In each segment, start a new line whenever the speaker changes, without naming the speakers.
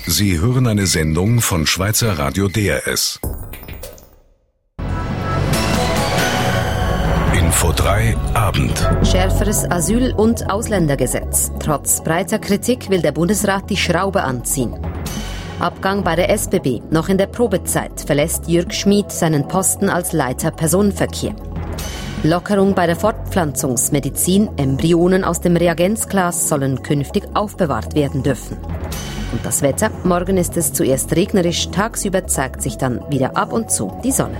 Sie hören eine Sendung von Schweizer Radio DRS. Info 3 Abend.
Schärferes Asyl- und Ausländergesetz. Trotz breiter Kritik will der Bundesrat die Schraube anziehen. Abgang bei der SBB. Noch in der Probezeit verlässt Jürg Schmid seinen Posten als Leiter Personenverkehr. Lockerung bei der Fortpflanzungsmedizin. Embryonen aus dem Reagenzglas sollen künftig aufbewahrt werden dürfen. Und das Wetter. Morgen ist es zuerst regnerisch, tagsüber zeigt sich dann wieder ab und zu die Sonne.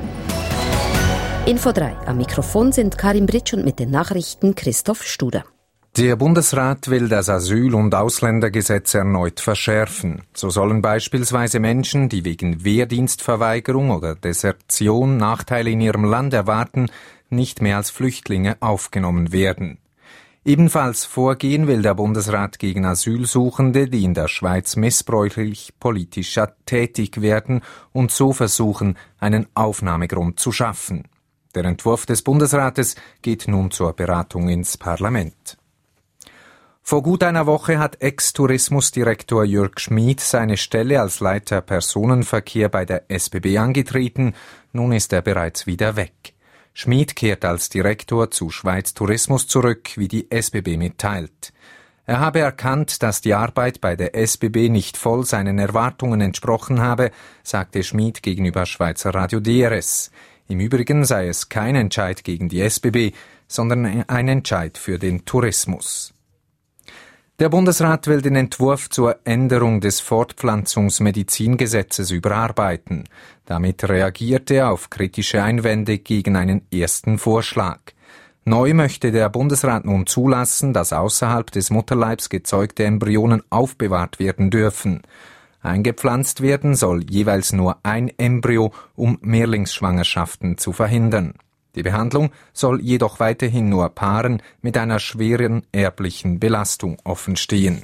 Info 3. Am Mikrofon sind Karin Britsch und mit den Nachrichten Christoph Studer.
Der Bundesrat will das Asyl- und Ausländergesetz erneut verschärfen. So sollen beispielsweise Menschen, die wegen Wehrdienstverweigerung oder Desertion Nachteile in ihrem Land erwarten, nicht mehr als Flüchtlinge aufgenommen werden. Ebenfalls vorgehen will der Bundesrat gegen Asylsuchende, die in der Schweiz missbräuchlich politisch tätig werden und so versuchen, einen Aufnahmegrund zu schaffen. Der Entwurf des Bundesrates geht nun zur Beratung ins Parlament. Vor gut einer Woche hat Ex-Tourismusdirektor Jürg Schmid seine Stelle als Leiter Personenverkehr bei der SBB angetreten. Nun ist er bereits wieder weg. Schmid kehrt als Direktor zu Schweiz Tourismus zurück, wie die SBB mitteilt. Er habe erkannt, dass die Arbeit bei der SBB nicht voll seinen Erwartungen entsprochen habe, sagte Schmid gegenüber Schweizer Radio DRS. Im Übrigen sei es kein Entscheid gegen die SBB, sondern ein Entscheid für den Tourismus. Der Bundesrat will den Entwurf zur Änderung des Fortpflanzungsmedizingesetzes überarbeiten. Damit reagiert er auf kritische Einwände gegen einen ersten Vorschlag. Neu möchte der Bundesrat nun zulassen, dass außerhalb des Mutterleibs gezeugte Embryonen aufbewahrt werden dürfen. Eingepflanzt werden soll jeweils nur ein Embryo, um Mehrlingsschwangerschaften zu verhindern. Die Behandlung soll jedoch weiterhin nur Paaren mit einer schweren erblichen Belastung offenstehen.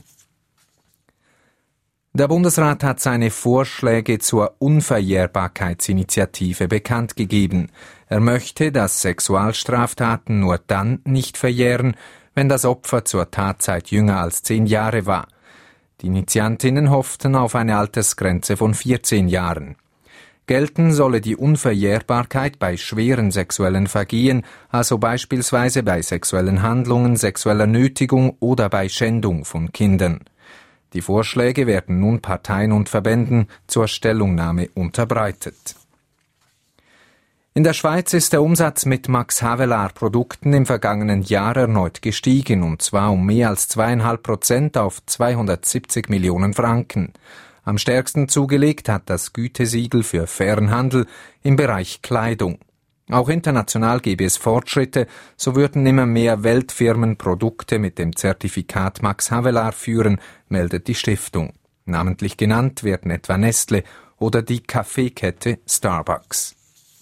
Der Bundesrat hat seine Vorschläge zur Unverjährbarkeitsinitiative bekannt gegeben. Er möchte, dass Sexualstraftaten nur dann nicht verjähren, wenn das Opfer zur Tatzeit jünger als 10 Jahre war. Die Initiantinnen hofften auf eine Altersgrenze von 14 Jahren. Gelten solle die Unverjährbarkeit bei schweren sexuellen Vergehen, also beispielsweise bei sexuellen Handlungen, sexueller Nötigung oder bei Schändung von Kindern. Die Vorschläge werden nun Parteien und Verbänden zur Stellungnahme unterbreitet. In der Schweiz ist der Umsatz mit Max Havelaar Produkten im vergangenen Jahr erneut gestiegen, und zwar um mehr als 2,5% auf 270 Millionen Franken. Am stärksten zugelegt hat das Gütesiegel für fairen Handel im Bereich Kleidung. Auch international gebe es Fortschritte, so würden immer mehr Weltfirmen Produkte mit dem Zertifikat Max Havelaar führen, meldet die Stiftung. Namentlich genannt werden etwa Nestle oder die Kaffeekette Starbucks.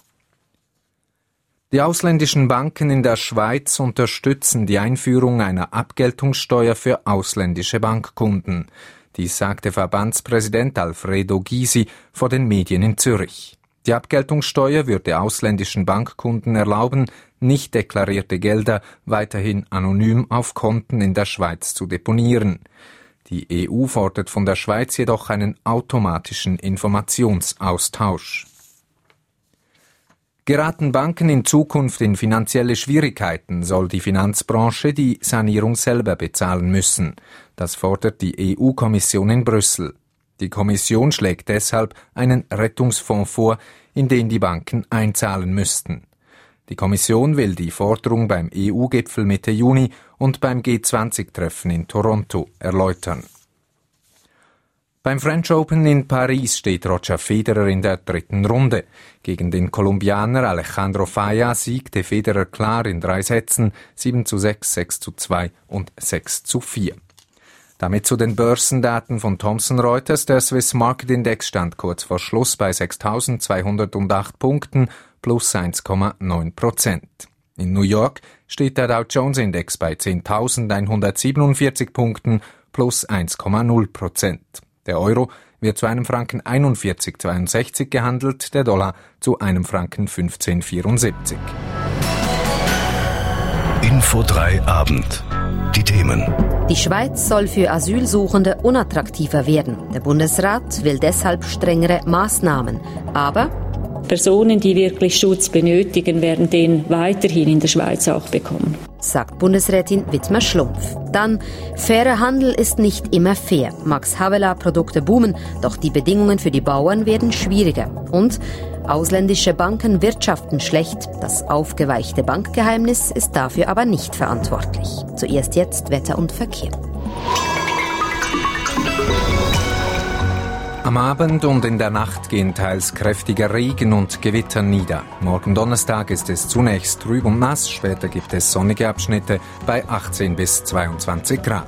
Die ausländischen Banken in der Schweiz unterstützen die Einführung einer Abgeltungssteuer für ausländische Bankkunden. Dies sagte Verbandspräsident Alfredo Gysi vor den Medien in Zürich. Die Abgeltungssteuer würde ausländischen Bankkunden erlauben, nicht deklarierte Gelder weiterhin anonym auf Konten in der Schweiz zu deponieren. Die EU fordert von der Schweiz jedoch einen automatischen Informationsaustausch. Geraten Banken in Zukunft in finanzielle Schwierigkeiten, soll die Finanzbranche die Sanierung selber bezahlen müssen. Das fordert die EU-Kommission in Brüssel. Die Kommission schlägt deshalb einen Rettungsfonds vor, in den die Banken einzahlen müssten. Die Kommission will die Forderung beim EU-Gipfel Mitte Juni und beim G20-Treffen in Toronto erläutern. Beim French Open in Paris steht Roger Federer in der 3. Runde. Gegen den Kolumbianer Alejandro Falla siegte Federer klar in 3 Sätzen, 7:6, 6:2 und 6:4. Damit zu den Börsendaten von Thomson Reuters. Der Swiss Market Index stand kurz vor Schluss bei 6.208 Punkten, plus 1,9%. In New York steht der Dow Jones Index bei 10.147 Punkten, plus 1,0%. Der Euro wird zu einem Franken 41,62 gehandelt, der Dollar zu einem Franken 15,74.
Info 3 Abend. Die Themen.
Die Schweiz soll für Asylsuchende unattraktiver werden. Der Bundesrat will deshalb strengere Maßnahmen. Aber
Personen, die wirklich Schutz benötigen, werden den weiterhin in der Schweiz auch bekommen,
sagt Bundesrätin Wittmer-Schlumpf. Dann, fairer Handel ist nicht immer fair. Max Havelaar-Produkte boomen, doch die Bedingungen für die Bauern werden schwieriger. Und ausländische Banken wirtschaften schlecht. Das aufgeweichte Bankgeheimnis ist dafür aber nicht verantwortlich. Zuerst jetzt Wetter und Verkehr.
Am Abend und in der Nacht gehen teils kräftiger Regen und Gewitter nieder. Morgen Donnerstag ist es zunächst trüb und nass, später gibt es sonnige Abschnitte bei 18 bis 22 Grad.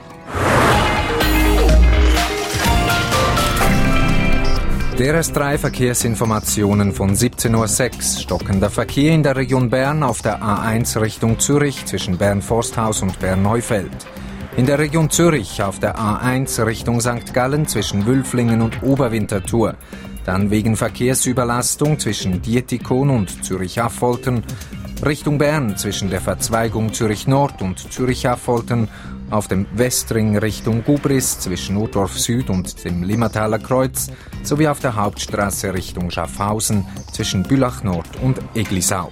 DRS3 Verkehrsinformationen von 17.06 Uhr. Stockender Verkehr in der Region Bern auf der A1 Richtung Zürich zwischen Bern-Forsthaus und Bern-Neufeld. In der Region Zürich auf der A1 Richtung St. Gallen zwischen Wülflingen und Oberwinterthur. Dann wegen Verkehrsüberlastung zwischen Dietikon und Zürich-Affoltern. Richtung Bern zwischen der Verzweigung Zürich-Nord und Zürich-Affoltern. Auf dem Westring Richtung Gubris zwischen Urdorf Süd und dem Limmertaler Kreuz. Sowie auf der Hauptstraße Richtung Schaffhausen zwischen Bülach Nord und Eglisau.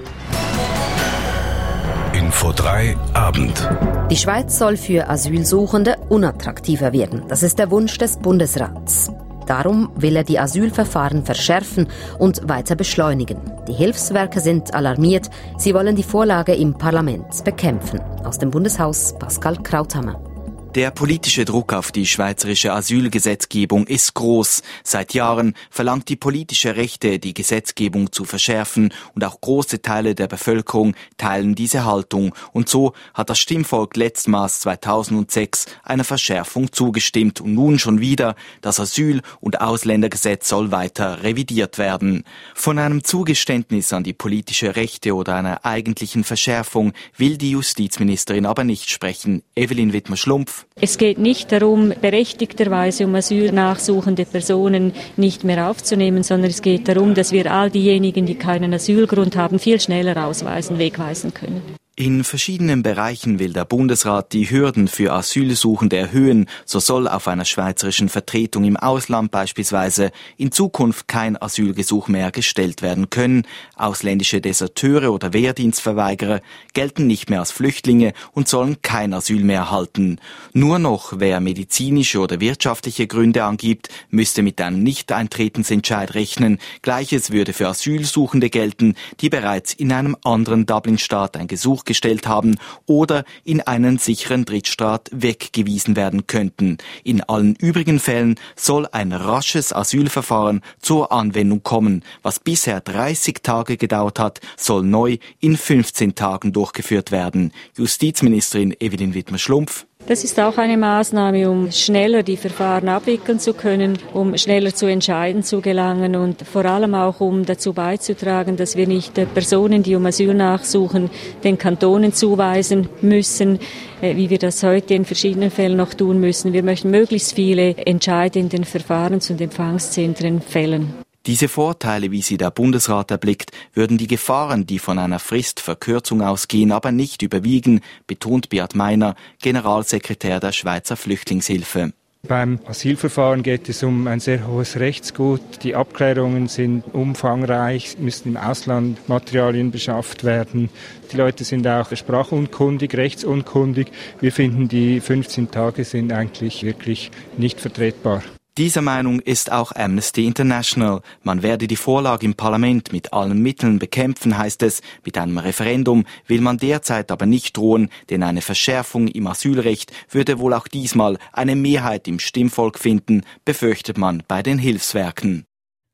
Info 3 Abend.
Die Schweiz soll für Asylsuchende unattraktiver werden. Das ist der Wunsch des Bundesrats. Darum will er die Asylverfahren verschärfen und weiter beschleunigen. Die Hilfswerke sind alarmiert. Sie wollen die Vorlage im Parlament bekämpfen. Aus dem Bundeshaus Pascal Krauthammer.
Der politische Druck auf die schweizerische Asylgesetzgebung ist groß. Seit Jahren verlangt die politische Rechte, die Gesetzgebung zu verschärfen, und auch große Teile der Bevölkerung teilen diese Haltung. Und so hat das Stimmvolk letztmals 2006 einer Verschärfung zugestimmt. Und nun schon wieder, das Asyl- und Ausländergesetz soll weiter revidiert werden. Von einem Zugeständnis an die politische Rechte oder einer eigentlichen Verschärfung will die Justizministerin aber nicht sprechen. Evelyn Wittmer-Schlumpf.
Es geht nicht darum, berechtigterweise um asylnachsuchende Personen nicht mehr aufzunehmen, sondern es geht darum, dass wir all diejenigen, die keinen Asylgrund haben, viel schneller wegweisen können.
In verschiedenen Bereichen will der Bundesrat die Hürden für Asylsuchende erhöhen. So soll auf einer schweizerischen Vertretung im Ausland beispielsweise in Zukunft kein Asylgesuch mehr gestellt werden können. Ausländische Deserteure oder Wehrdienstverweigerer gelten nicht mehr als Flüchtlinge und sollen kein Asyl mehr erhalten. Nur noch wer medizinische oder wirtschaftliche Gründe angibt, müsste mit einem Nicht-Eintretensentscheid rechnen. Gleiches würde für Asylsuchende gelten, die bereits in einem anderen Dublin-Staat ein Gesuch gestellt haben oder in einen sicheren Drittstaat weggewiesen werden könnten. In allen übrigen Fällen soll ein rasches Asylverfahren zur Anwendung kommen. Was bisher 30 Tage gedauert hat, soll neu in 15 Tagen durchgeführt werden. Justizministerin Evelyn Wittmer-Schlumpf.
Das ist auch eine Maßnahme, um schneller die Verfahren abwickeln zu können, um schneller zu Entscheiden zu gelangen und vor allem auch, um dazu beizutragen, dass wir nicht Personen, die um Asyl nachsuchen, den Kantonen zuweisen müssen, wie wir das heute in verschiedenen Fällen noch tun müssen. Wir möchten möglichst viele Entscheide in den Verfahrens- und Empfangszentren fällen.
Diese Vorteile, wie sie der Bundesrat erblickt, würden die Gefahren, die von einer Fristverkürzung ausgehen, aber nicht überwiegen, betont Beat Meiner, Generalsekretär der Schweizer Flüchtlingshilfe.
Beim Asylverfahren geht es um ein sehr hohes Rechtsgut. Die Abklärungen sind umfangreich, müssen im Ausland Materialien beschafft werden. Die Leute sind auch sprachunkundig, rechtsunkundig. Wir finden, die 15 Tage sind eigentlich wirklich nicht vertretbar.
Dieser Meinung ist auch Amnesty International. Man werde die Vorlage im Parlament mit allen Mitteln bekämpfen, heißt es. Mit einem Referendum will man derzeit aber nicht drohen, denn eine Verschärfung im Asylrecht würde wohl auch diesmal eine Mehrheit im Stimmvolk finden, befürchtet man bei den Hilfswerken.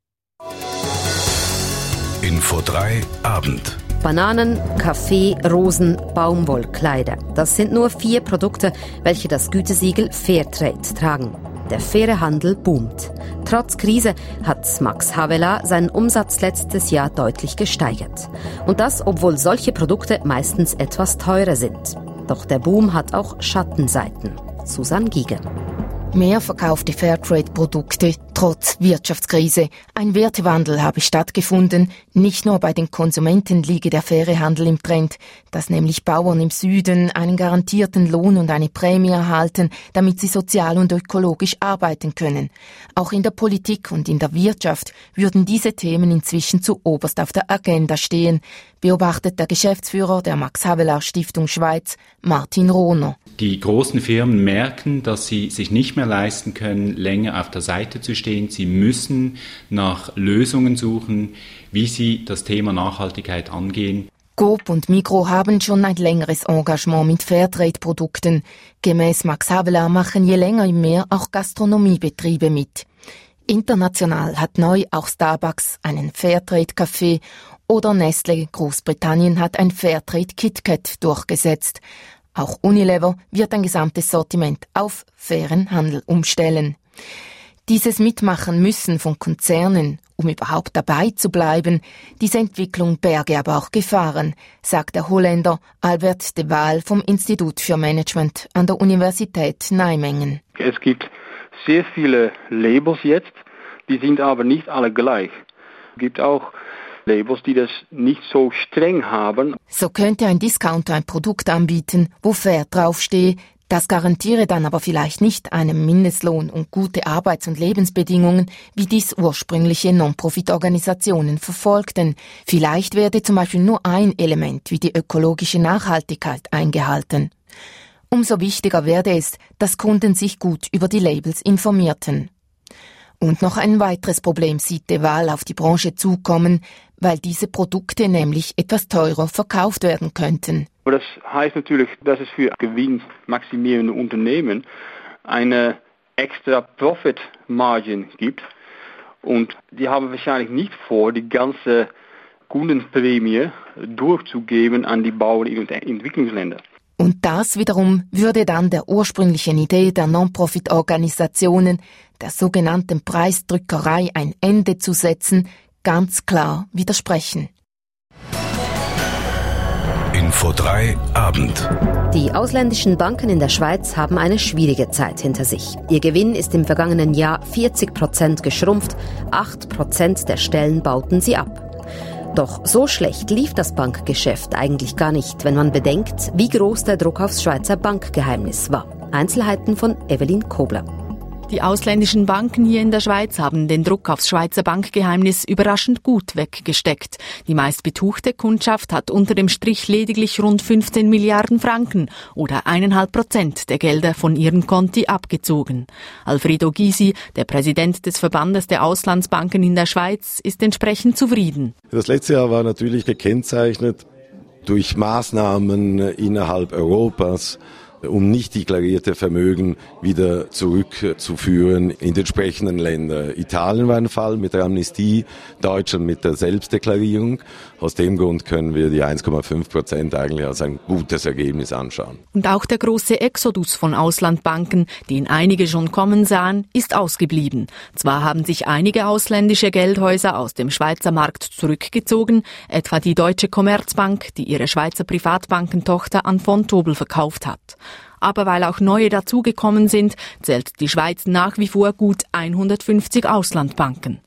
Info 3 Abend.
Bananen, Kaffee, Rosen, Baumwollkleider. Das sind nur 4 Produkte, welche das Gütesiegel Fairtrade tragen. Der faire Handel boomt. Trotz Krise hat Max Havelaar seinen Umsatz letztes Jahr deutlich gesteigert. Und das, obwohl solche Produkte meistens etwas teurer sind. Doch der Boom hat auch Schattenseiten. Susanne Giger.
Mehr verkaufte Fairtrade-Produkte, Trotz Wirtschaftskrise. Ein Wertewandel habe stattgefunden. Nicht nur bei den Konsumenten liege der faire Handel im Trend, dass nämlich Bauern im Süden einen garantierten Lohn und eine Prämie erhalten, damit sie sozial und ökologisch arbeiten können. Auch in der Politik und in der Wirtschaft würden diese Themen inzwischen zuoberst auf der Agenda stehen, beobachtet der Geschäftsführer der Max-Havelaar-Stiftung Schweiz, Martin Rohner.
Die großen Firmen merken, dass sie sich nicht mehr leisten können, länger auf der Seite zu stehen. Sie müssen nach Lösungen suchen, wie sie das Thema Nachhaltigkeit angehen.
Coop und Migros haben schon ein längeres Engagement mit Fairtrade-Produkten. Gemäss Max Havelaar machen je länger je mehr auch Gastronomiebetriebe mit. International hat neu auch Starbucks einen Fairtrade-Café oder Nestlé Großbritannien hat ein Fairtrade-KitKat durchgesetzt. Auch Unilever wird ein gesamtes Sortiment auf fairen Handel umstellen. Dieses Mitmachen müssen von Konzernen, um überhaupt dabei zu bleiben. Diese Entwicklung berge aber auch Gefahren, sagt der Holländer Albert de Waal vom Institut für Management an der Universität Nijmegen.
Es gibt sehr viele Labels jetzt, die sind aber nicht alle gleich. Es gibt auch Labels, die das nicht so streng haben.
So könnte ein Discounter ein Produkt anbieten, wo fair draufstehe, das garantiere dann aber vielleicht nicht einen Mindestlohn und gute Arbeits- und Lebensbedingungen, wie dies ursprüngliche Non-Profit-Organisationen verfolgten. Vielleicht werde zum Beispiel nur ein Element wie die ökologische Nachhaltigkeit eingehalten. Umso wichtiger werde es, dass Kunden sich gut über die Labels informierten. Und noch ein weiteres Problem sieht de Waal auf die Branche zukommen, weil diese Produkte nämlich etwas teurer verkauft werden könnten.
Aber das heißt natürlich, dass es für gewinnmaximierende Unternehmen eine extra Profit Margin gibt. Und die haben wahrscheinlich nicht vor, die ganze Kundenprämie durchzugeben an die Bauern in den Entwicklungsländern.
Und das wiederum würde dann der ursprünglichen Idee der Non-Profit-Organisationen, der sogenannten Preisdrückerei, ein Ende zu setzen, ganz klar widersprechen.
Info 3 Abend.
Die ausländischen Banken in der Schweiz haben eine schwierige Zeit hinter sich. Ihr Gewinn ist im vergangenen Jahr 40% geschrumpft, 8% der Stellen bauten sie ab. Doch so schlecht lief das Bankgeschäft eigentlich gar nicht, wenn man bedenkt, wie groß der Druck aufs Schweizer Bankgeheimnis war. Einzelheiten von Evelyn Kobler.
Die ausländischen Banken hier in der Schweiz haben den Druck aufs Schweizer Bankgeheimnis überraschend gut weggesteckt. Die meist betuchte Kundschaft hat unter dem Strich lediglich rund 15 Milliarden Franken oder 1,5% der Gelder von ihren Konti abgezogen. Alfredo Gysi, der Präsident des Verbandes der Auslandsbanken in der Schweiz, ist entsprechend zufrieden.
Das letzte Jahr war natürlich gekennzeichnet durch Maßnahmen innerhalb Europas, um nicht deklarierte Vermögen wieder zurückzuführen in die entsprechenden Länder. Italien war ein Fall mit der Amnestie, Deutschland mit der Selbstdeklarierung. Aus dem Grund können wir die 1,5% eigentlich als ein gutes Ergebnis anschauen.
Und auch der große Exodus von Auslandbanken, den einige schon kommen sahen, ist ausgeblieben. Zwar haben sich einige ausländische Geldhäuser aus dem Schweizer Markt zurückgezogen, etwa die Deutsche Commerzbank, die ihre Schweizer Privatbankentochter an Vontobel verkauft hat. Aber weil auch neue dazugekommen sind, zählt die Schweiz nach wie vor gut 150 Auslandbanken.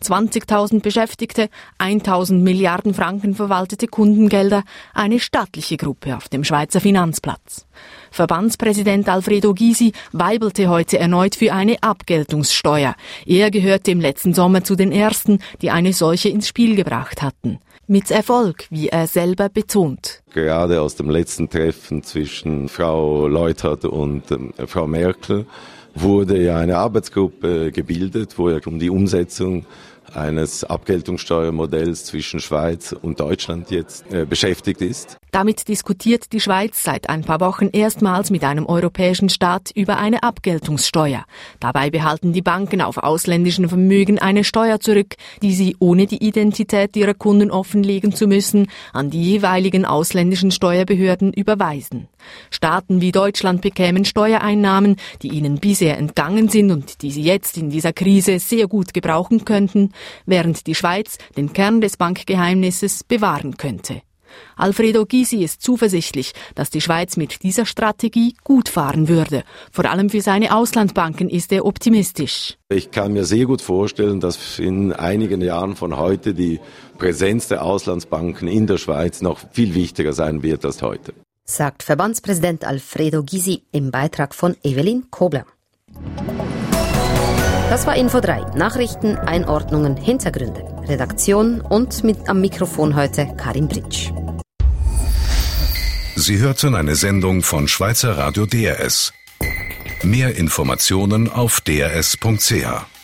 20.000 Beschäftigte, 1.000 Milliarden Franken verwaltete Kundengelder, eine stattliche Gruppe auf dem Schweizer Finanzplatz. Verbandspräsident Alfredo Gysi weibelte heute erneut für eine Abgeltungssteuer. Er gehörte im letzten Sommer zu den Ersten, die eine solche ins Spiel gebracht hatten. Mit Erfolg, wie er selber betont.
Gerade aus dem letzten Treffen zwischen Frau Leuthard und Frau Merkel wurde ja eine Arbeitsgruppe gebildet, wo ja um die Umsetzung eines Abgeltungssteuermodells zwischen Schweiz und Deutschland jetzt beschäftigt ist.
Damit diskutiert die Schweiz seit ein paar Wochen erstmals mit einem europäischen Staat über eine Abgeltungssteuer. Dabei behalten die Banken auf ausländischen Vermögen eine Steuer zurück, die sie, ohne die Identität ihrer Kunden offenlegen zu müssen, an die jeweiligen ausländischen Steuerbehörden überweisen. Staaten wie Deutschland bekämen Steuereinnahmen, die ihnen bisher entgangen sind und die sie jetzt in dieser Krise sehr gut gebrauchen könnten, während die Schweiz den Kern des Bankgeheimnisses bewahren könnte. Alfredo Gysi ist zuversichtlich, dass die Schweiz mit dieser Strategie gut fahren würde. Vor allem für seine Auslandbanken ist er optimistisch.
Ich kann mir sehr gut vorstellen, dass in einigen Jahren von heute die Präsenz der Auslandsbanken in der Schweiz noch viel wichtiger sein wird als heute.
Sagt Verbandspräsident Alfredo Gysi im Beitrag von Evelyn Kobler. Das war Info 3. Nachrichten, Einordnungen, Hintergründe. Redaktion und am Mikrofon heute Karin Britsch.
Sie hörten eine Sendung von Schweizer Radio DRS. Mehr Informationen auf drs.ch.